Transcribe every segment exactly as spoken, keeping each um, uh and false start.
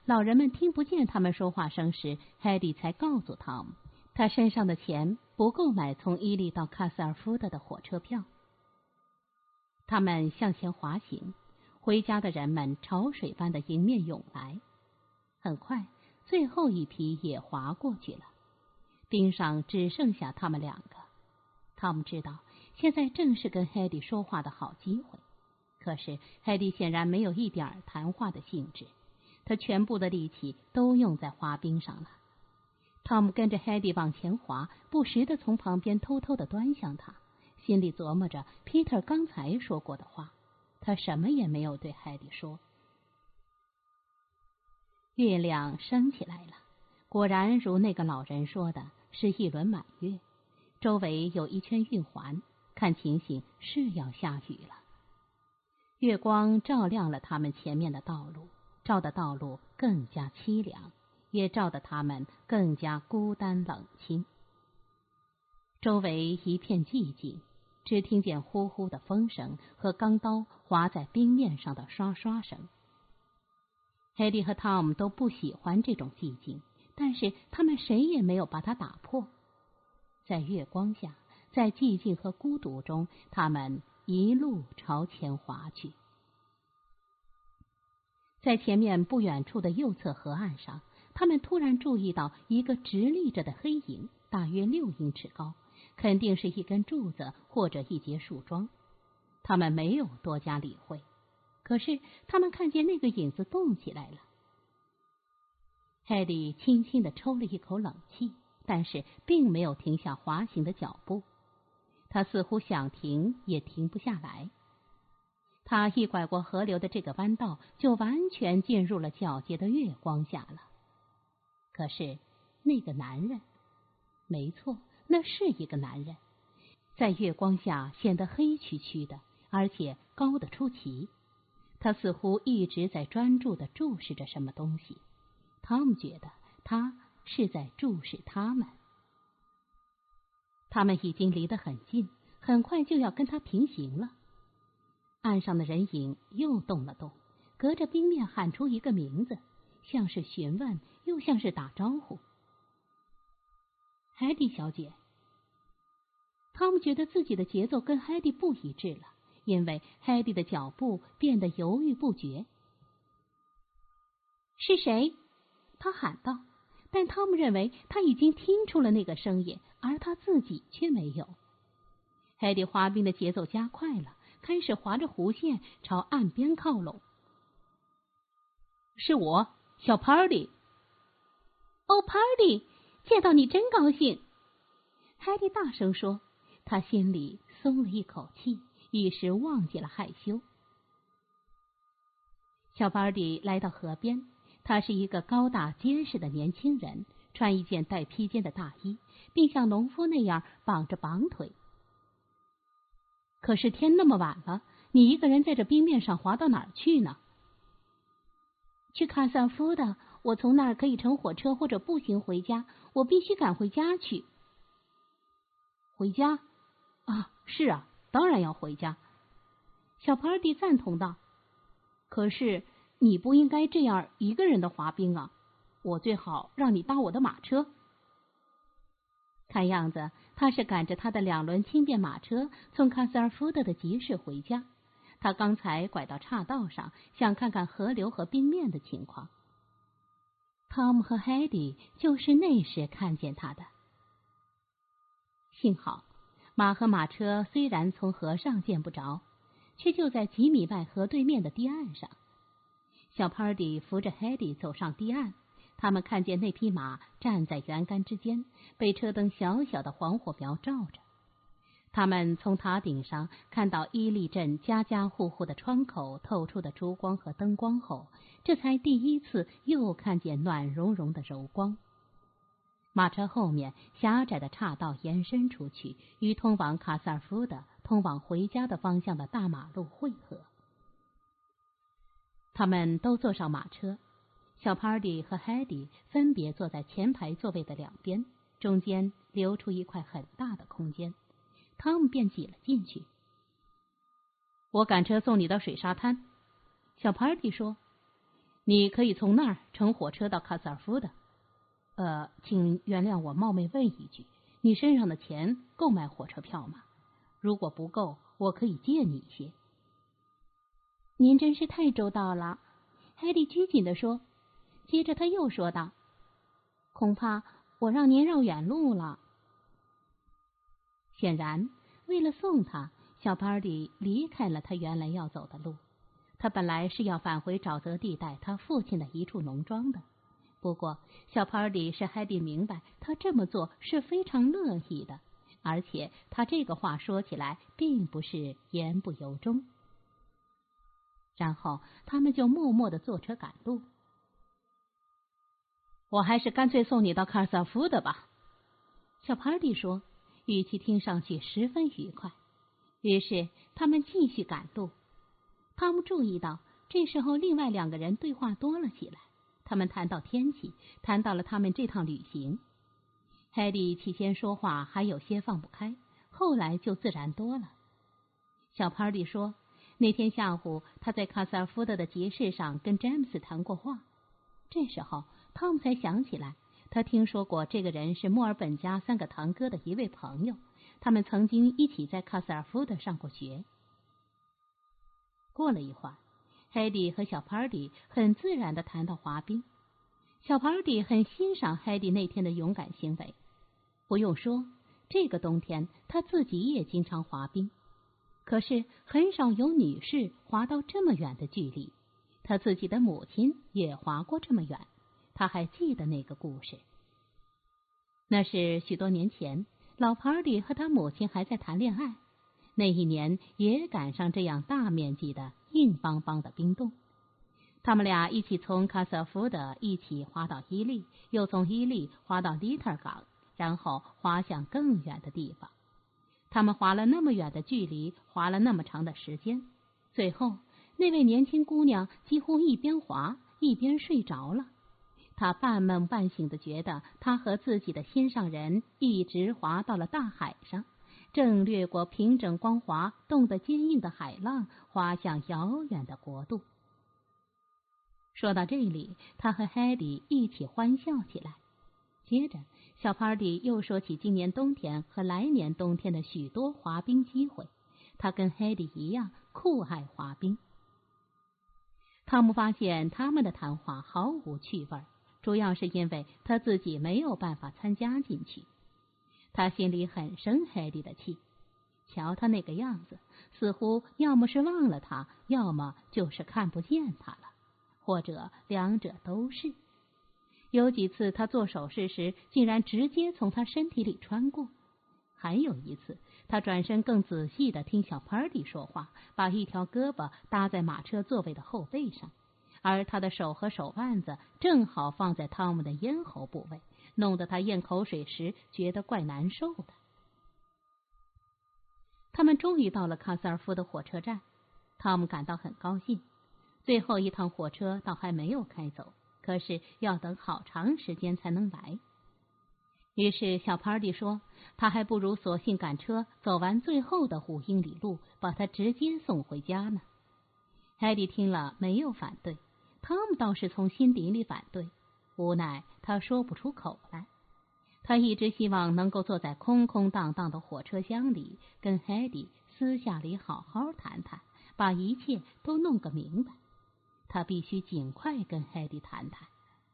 老人们听不见他们说话声时，海蒂才告诉汤姆，他身上的钱不够买从伊利到卡斯尔夫德的火车票。他们向前滑行，回家的人们潮水般的迎面涌来。很快，最后一批也滑过去了，冰上只剩下他们两个。汤姆知道，现在正是跟海蒂说话的好机会。可是海蒂显然没有一点谈话的兴致，他全部的力气都用在滑冰上了。汤姆跟着海蒂往前滑，不时地从旁边偷偷地端详他，心里琢磨着 Peter 刚才说过的话。他什么也没有对海蒂说。月亮升起来了，果然如那个老人说的，是一轮满月，周围有一圈晕环，看情形是要下雨了。月光照亮了他们前面的道路，照得道路更加凄凉，也照得他们更加孤单冷清。周围一片寂静，只听见呼呼的风声和钢刀划在冰面上的刷刷声。海蒂和汤姆都不喜欢这种寂静，但是他们谁也没有把它打破。在月光下，在寂静和孤独中，他们一路朝前滑去。在前面不远处的右侧河岸上，他们突然注意到一个直立着的黑影，大约六英尺高，肯定是一根柱子或者一截树桩。他们没有多加理会，可是他们看见那个影子动起来了。海蒂轻轻地抽了一口冷气，但是并没有停下滑行的脚步。他似乎想停也停不下来。他一拐过河流的这个弯道，就完全进入了皎洁的月光下了。可是那个男人，没错，那是一个男人，在月光下显得黑黢黢的，而且高得出奇。他似乎一直在专注地注视着什么东西。汤姆觉得他是在注视他们。他们已经离得很近，很快就要跟他平行了。岸上的人影又动了动，隔着冰面喊出一个名字，像是询问，又像是打招呼。海蒂小姐。汤姆觉得自己的节奏跟海蒂不一致了，因为海蒂的脚步变得犹豫不决。是谁？他喊道，但汤姆认为他已经听出了那个声音，而他自己却没有。海蒂滑冰的节奏加快了，开始划着弧线朝岸边靠拢。是我，小 Party。 哦 Party， 见到你真高兴，海蒂大声说，他心里松了一口气，一时忘记了害羞。小 Party 来到河边，他是一个高大结实的年轻人，穿一件带披肩的大衣，并像农夫那样绑着绑腿。可是天那么晚了，你一个人在这冰面上滑到哪儿去呢？去卡萨夫的，我从那儿可以乘火车或者步行回家，我必须赶回家去。回家？啊，是啊，当然要回家。小帕蒂赞同道。可是你不应该这样一个人的滑冰啊，我最好让你搭我的马车。看样子他是赶着他的两轮轻便马车从卡斯尔福德的集市回家。他刚才拐到岔道上，想看看河流和冰面的情况。汤姆和海蒂就是那时看见他的。幸好马和马车虽然从河上见不着，却就在几米外河对面的堤岸上。小帕蒂扶着海蒂走上堤岸，他们看见那匹马站在栏杆之间，被车灯小小的黄火苗照着。他们从塔顶上看到伊利镇家家户户的窗口透出的烛光和灯光后，这才第一次又看见暖融融的柔光。马车后面狭窄的岔道延伸出去，与通往卡萨尔夫的、通往回家的方向的大马路汇合。他们都坐上马车，小帕蒂和海蒂分别坐在前排座位的两边，中间留出一块很大的空间。汤姆便挤了进去。我赶车送你到水沙滩，小帕蒂说。 你可以从那儿乘火车到卡斯尔夫的。呃，请原谅我冒昧问一句，你身上的钱够买火车票吗？如果不够，我可以借你一些。 您真是太周到了，海蒂拘谨地说。接着他又说道，恐怕我让您绕远路了。 显然，为了送他，小帕里离开了他原来要走的路。他本来是要返回沼泽地带他父亲的一处农庄的，不过小帕里使海蒂明白，他这么做是非常乐意的，而且他这个话说起来并不是言不由衷。然后他们就默默地坐车赶路。我还是干脆送你到卡尔萨夫的吧，小帕蒂说，语气听上去十分愉快。于是他们继续赶路。汤姆注意到，这时候另外两个人对话多了起来，他们谈到天气，谈到了他们这趟旅行。海蒂起先说话还有些放不开，后来就自然多了。小帕蒂说，那天下午他在卡斯尔福德的集市上跟詹姆斯谈过话。这时候汤姆才想起来，他听说过这个人是墨尔本家三个堂哥的一位朋友，他们曾经一起在卡斯尔福德上过学。过了一会儿，海蒂和小帕蒂很自然地谈到滑冰。小帕蒂很欣赏海蒂那天的勇敢行为。不用说，这个冬天他自己也经常滑冰，可是很少有女士滑到这么远的距离。他自己的母亲也滑过这么远，他还记得那个故事。那是许多年前，老帕蒂和他母亲还在谈恋爱，那一年也赶上这样大面积的硬邦邦的冰冻。他们俩一起从卡斯尔福德一起滑到伊利，又从伊利滑到利特尔港，然后滑向更远的地方。他们滑了那么远的距离，滑了那么长的时间，最后那位年轻姑娘几乎一边滑一边睡着了。她半梦半醒地觉得，她和自己的心上人一直滑到了大海上，正掠过平整光滑、冻得坚硬的海浪，滑向遥远的国度。说到这里，他和海蒂一起欢笑起来。接着，小帕蒂又说起今年冬天和来年冬天的许多滑冰机会。他跟海蒂一样酷爱滑冰。汤姆发现他们的谈话毫无趣味，主要是因为他自己没有办法参加进去。他心里很生海蒂的气，瞧他那个样子，似乎要么是忘了他，要么就是看不见他了，或者两者都是。有几次他做手势时，竟然直接从他身体里穿过。还有一次，他转身更仔细地听小帕蒂说话，把一条胳膊搭在马车座位的后背上，而他的手和手腕子正好放在汤姆的咽喉部位，弄得他咽口水时觉得怪难受的。他们终于到了卡斯尔夫的火车站，汤姆感到很高兴。最后一趟火车倒还没有开走，可是要等好长时间才能来。于是小帕蒂说，他还不如索性赶车走完最后的五英里路，把他直接送回家呢。海蒂听了没有反对，汤姆倒是从心底里反对，无奈他说不出口来。他一直希望能够坐在空空荡荡的火车厢里，跟海蒂私下里好好谈谈，把一切都弄个明白。他必须尽快跟海蒂谈谈。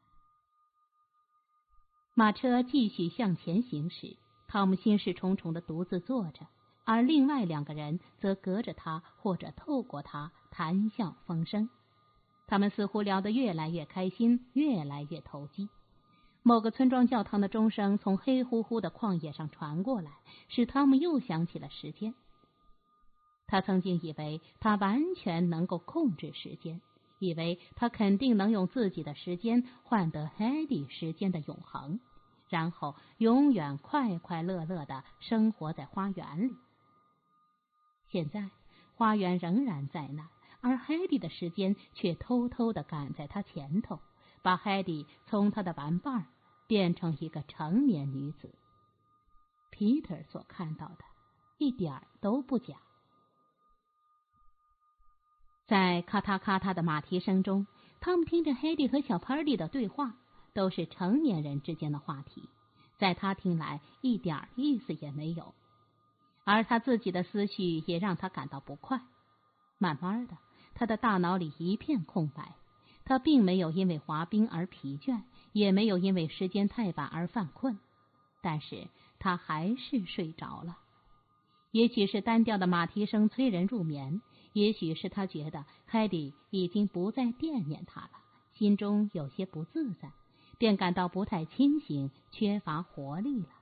马车继续向前行驶，汤姆心事重重地独自坐着，而另外两个人则隔着他或者透过他谈笑风生。他们似乎聊得越来越开心，越来越投机。某个村庄教堂的钟声从黑乎乎的旷野上传过来，使汤姆又想起了时间。他曾经以为他完全能够控制时间，以为他肯定能用自己的时间换得海蒂时间的永恒，然后永远快快乐乐地生活在花园里。现在花园仍然在那，而海蒂的时间却偷偷地赶在他前头，把海蒂从他的玩伴变成一个成年女子。皮特所看到的一点都不假。在咔嗒咔嗒的马蹄声中， 他们听着海蒂和小 Party 的对话，都是成年人之间的话题，在他听来一点意思也没有。而他自己的思绪也让他感到不快。慢慢的，他的大脑里一片空白。他并没有因为滑冰而疲倦，也没有因为时间太晚而犯困，但是他还是睡着了。也许是单调的马蹄声催人入眠，也许是他觉得海蒂已经不再惦念他了，心中有些不自在，便感到不太清醒，缺乏活力了。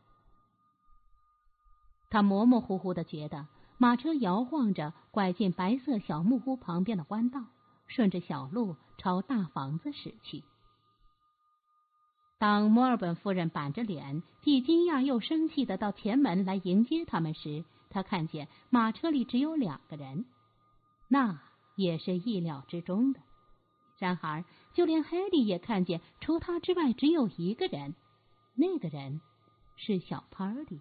他模模糊糊地觉得马车摇晃着拐进白色小木屋旁边的弯道，顺着小路朝大房子驶去。当墨尔本夫人板着脸，既惊讶又生气地到前门来迎接他们时，他看见马车里只有两个人，那也是意料之中的。然而就连海蒂也看见除他之外只有一个人，那个人是小 Party。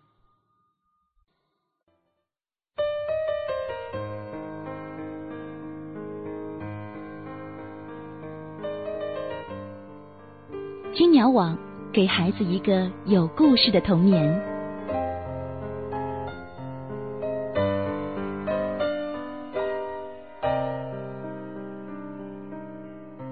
金鸟网给孩子一个有故事的童年。